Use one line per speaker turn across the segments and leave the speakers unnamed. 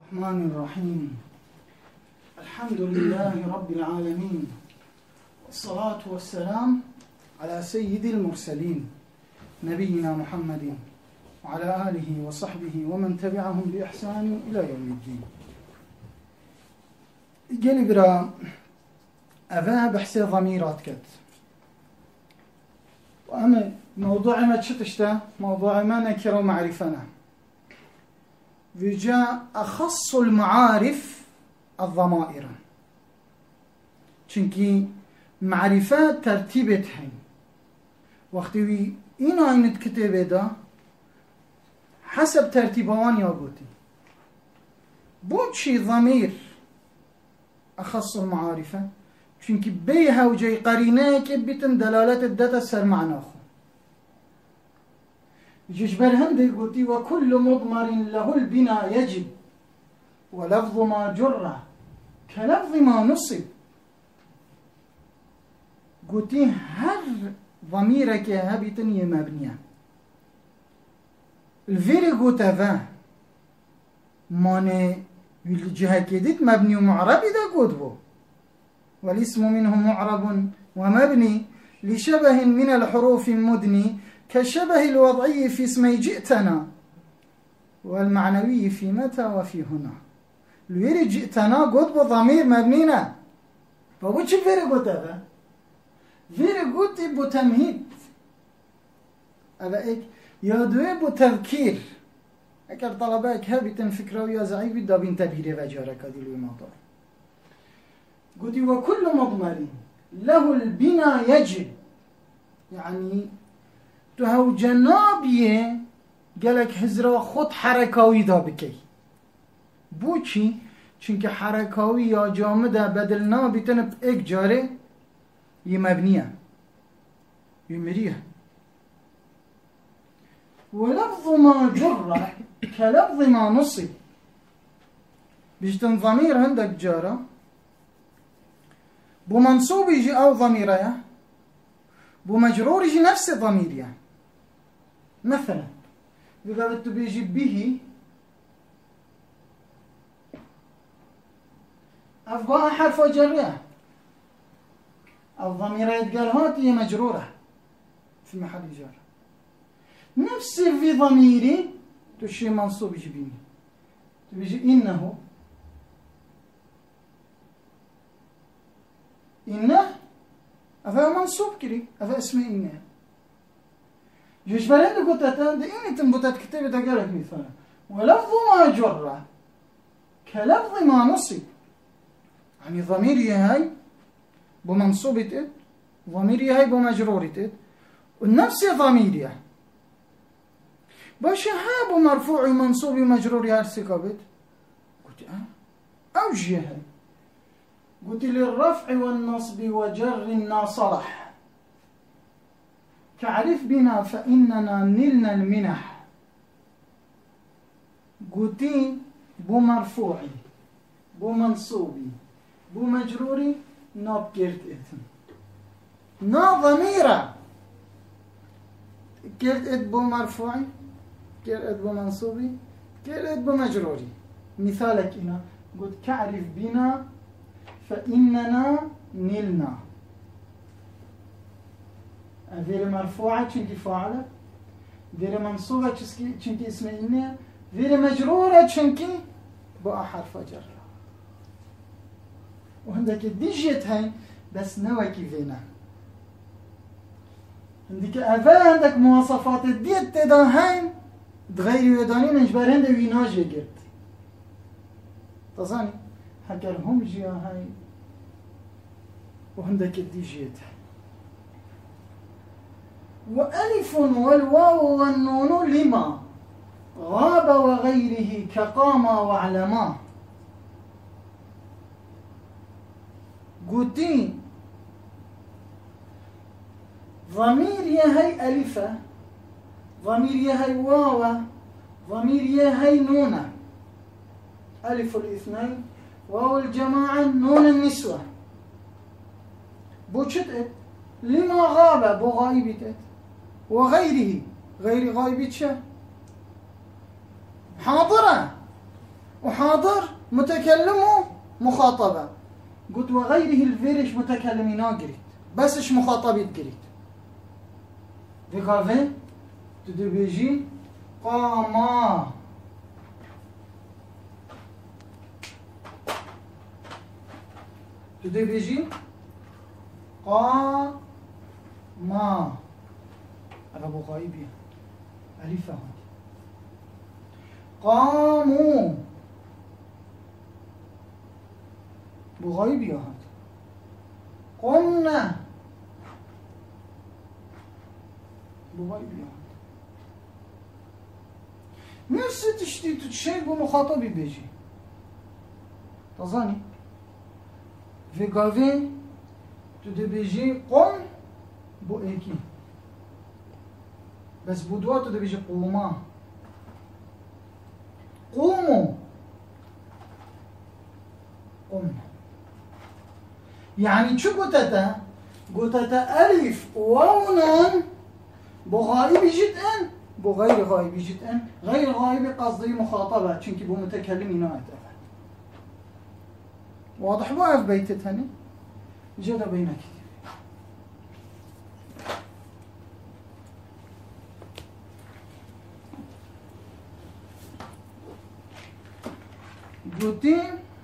الرحمن الرحيم. الحمد لله رب العالمين، والصلاة والسلام على سيد المرسلين نبينا محمد وعلى آله وصحبه ومن تبعهم بإحسان إلى يوم الدين. قال برا أفا بحث ضميرات كت، وأما موضوع ما تشتشته موضوع ما نكر معرفنا، وجاء أخص المعارف الضمائر، چونكي معرفات ترتيبتهن وقتی این آینت کتابه دا حسب ترتیبوان یا گوتی بود چی ضمیر أخص المعارفة، چونكي بيها وجاي قرينه که بیتن دلالت الداتا سر معناخو يجبر هندي قلتي وكل مضمر له البناء يجب ولفظ ما جره كلفظ ما نصب. قلتي هر ضميرك هبتني مبنية الفيري قلت فا ماني الجهة كدت مبني ومعرب إذا قلت بو، والاسم منه معرب ومبني لشبه من الحروف مدني كشبه الوضعي في اسمي جئتنا والمعنوي في متى وفي هنا. الويري جئتنا قد بضمير مبنينا، فبوش الفيري قد هذا فيري قد بتمهيد أبا إيك يادوه بتذكير أكر طلبائك هابتن فكرة ويا زعيب دابين تبهير وجارك هذه الموضوع. قد وكل مضمر له البناء يجب، يعني تو هاو جنابیه گلک هزرا خود حرکاوی دا بکی بو چی؟ چونکه حرکاوی یا جامده بدلنا بیتن ایک جاره یه مبنیه یه مریه. ولفظ ما جره كلفظ ما نصب، بيجتن ضمير عندك جاره بو منصوب يجي او ضميره بو مجرور يجي نفس الضمير. يعني مثلا إذا بدت بيجي به أفضاء حرف جرية الضمير يتقال هات هي مجرورة في محل جر، نفس في ضميري تشي منصوب يجي بيني بيجي إنه أفا منصوب كري أفا اسمه إنه جوش برهند قطتان ده إني تنبتت كتابة تقالك مثلا ولفظ ما جره كلفظ ما نصب، يعني ضميري هاي بمنصوبة ضميري هاي بمجرورة والنفس ضميري باش ها بمرفوع منصوب مجرور هالسكابت قلت أوجه هاي قلت للرفع والنصب وجر الناصلح تعرف بنا فإننا نلنا المنح. قلتي بمرفوعي بمنصوبي بمجروري نابكرت إثم نا ضميرة كرت إث بمرفوعي كرت بمنصوبي كرت بمجروري. مثالك هنا قلت تعرف بنا فإننا نلنا ذير مرفوعة چنكي فاعلة، ذير منصوبة چنكي اسم إنها، ذير مجرورة چنكي بقى حرف جر. وعندك ديجيت هاي بس نوكي فينا عندك أفا عندك مواصفات الديت تدا هاي تغيري ودانين انجبار هنده ويناجي قرد تصاني حكر هم جيا هاي وعندك الديجيت وألف والواو والنون لما غاب وغيره كقام وعلما. قلتين ضمير يهي ألفة ضمير يهي واو ضمير يهي نونة، ألف الاثنين واو الجماعة نون النسوة بوشت لما غاب بو غائبت وغيره غير غائبت حاضرة وحاضر متكلم ومخاطبة. قلت وغيره الفيرش متكلمين قريت بسش مخاطبة قريت. فيغافين تدبيجي قاما تدبيجي قاما هذا أبو غايبية ألفة هذه. قاموا بغايبية هذا. قمنا بغايبية هذا. نفس تشتيت الشيء بمخاطبي بيجي تظني في قافي تدبيجي قم بو ايكي بس بودوات تدبيجي قوما قوموا قمنا. يعني شو قلتتا؟ قلتتا ألف وونون بغائب جدا بغير غائب جدا. غير غائب قصدي مخاطبة چونك بو متكلمين نايت. واضح بقى في بيتت هني جدا بينك قلتي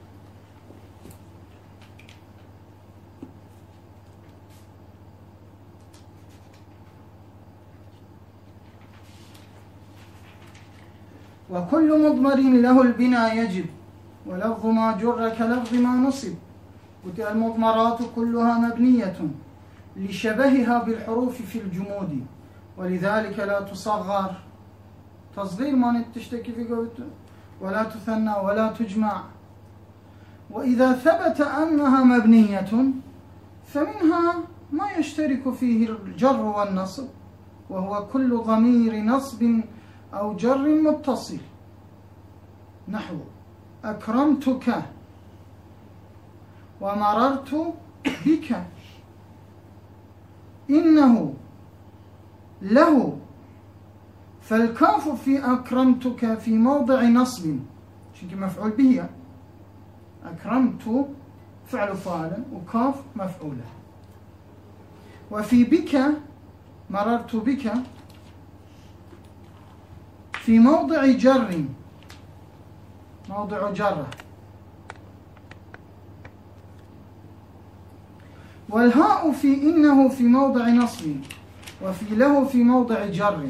وكل مضمر له البناء يجب ولفظ ما جر كلفظ ما نصب. قلت المضمرات كلها مبنية لشبهها بالحروف في الجمود ولذلك لا تصغر تصغير ما تشتكي في قوته ولا تثنى ولا تجمع. وإذا ثبت أنها مبنية فمنها ما يشترك فيه الجر والنصب وهو كل ضمير نصب أو جر متصل نحو أكرمتك ومررت بك إنه له. فالكاف في أكرمتك في موضع نصب شيء مفعول به. أكرمت فعل فاعل وكاف مفعولة. وفي بك مررت بك في موضع جر موضع جره. والهاء في إنه في موضع نصب وفي له في موضع جر.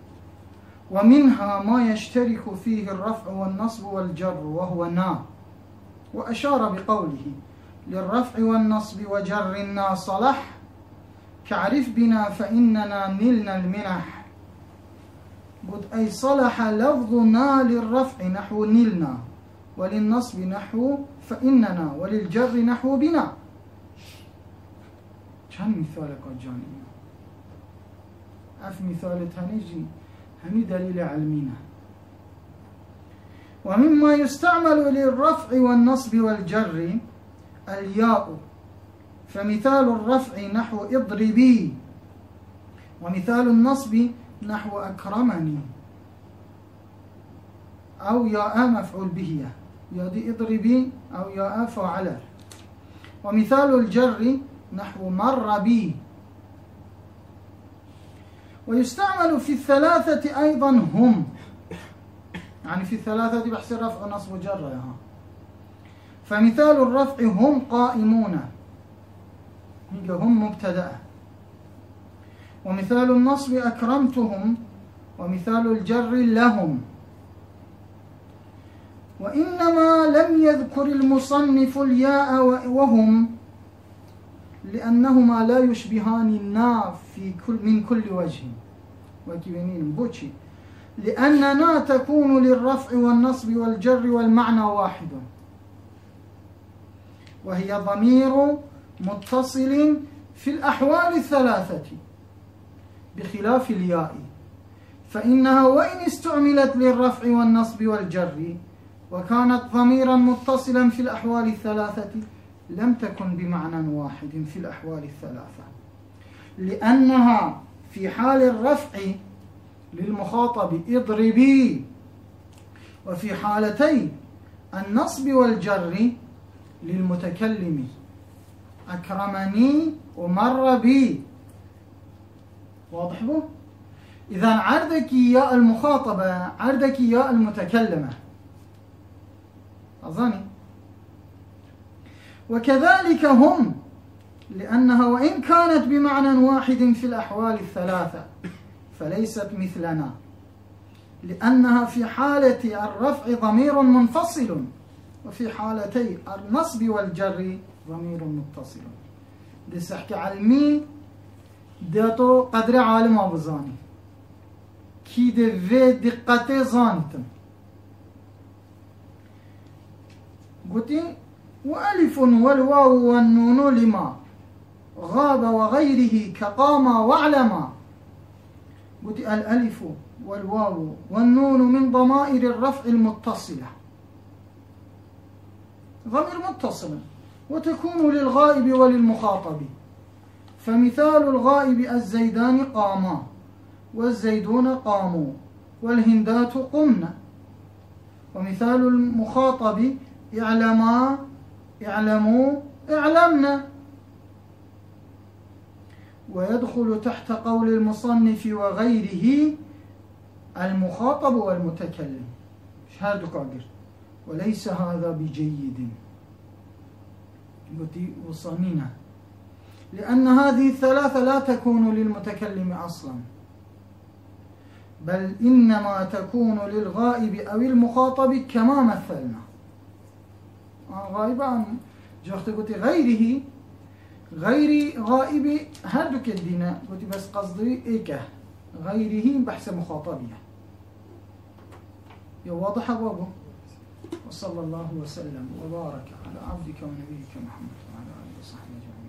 ومنها ما يشترك فيه الرفع والنصب والجر وهو نا. وأشار بقوله للرفع والنصب وجر نا صلح كعرف بنا فإننا نلنا المنح. قد أي صلح لفظنا للرفع نحو نلنا وللنصب نحو فإننا وللجر نحو بنا. كم مثالك الجانية أف مثال تانيجي هم دليل علمنا. ومما يستعمل للرفع والنصب والجر الياء فمثال الرفع نحو اضربي ومثال النصب نحو أكرمني أو ياء مفعول به يا دي اضربي أو ياء فاعله. ومثال الجر نحو مر بي. ويستعمل في الثلاثة أيضا هم يعني في الثلاثة بحث رفع نصب وجر. فمثال الرفع هم قائمون هم مبتدأ. ومثال النصب أكرمتهم ومثال الجر لهم. وإنما لم يذكر المصنف الياء وهم لأنهما لا يشبهان النا من كل وجه وكبنين بوشي لأننا تكون للرفع والنصب والجر والمعنى واحد وهي ضمير متصل في الأحوال الثلاثة بخلاف الياء فإنها وإن استعملت للرفع والنصب والجر وكانت ضميرا متصلا في الأحوال الثلاثة لم تكن بمعنى واحد في الأحوال الثلاثة لأنها في حال الرفع للمخاطب اضربي وفي حالتي النصب والجر للمتكلم، أكرمني ومر بي. واضح بو؟ إذا عندك ياء المخاطبة، عندك ياء المتكلمة، أظني. وكذلك هم، لأنها وإن كانت بمعنى واحد في الأحوال الثلاثة فليست مثلنا، لأنها في حالة الرفع ضمير منفصل، وفي حالتي النصب والجر ضمير متصل. دس احكي علمي داتو قدر عالم أبزاني كي دي في دقته زانتم. قلت وألف والواو والنون لما غاب وغيره كقام واعلما. قلت الألف والواو والنون من ضمائر الرفع المتصلة، ضمير متصل، وتكون للغائب وللمخاطب. فمثال الغائب الزيدان قاما، والزيدون قاموا، والهندات قمنا. ومثال المخاطب اعلما، اعلموا، اعلمنا. ويدخل تحت قول المصنف وغيره المخاطب والمتكلم. شهادة قادر وليس هذا بجيد. وصنينا لأن هذه الثلاثة لا تكون للمتكلم أصلا، بل إنما تكون للغائب أو المخاطب كما مثلنا. غائبا جوخت قلت غيره، غير غائب هردك الدين، قلت بس قصدي إيكه غيره بحث مخاطبية. يواضح بابه. وصلى الله وسلم وبارك على عبدك ونبيك محمد وعلى آله وصحبه أجمعين.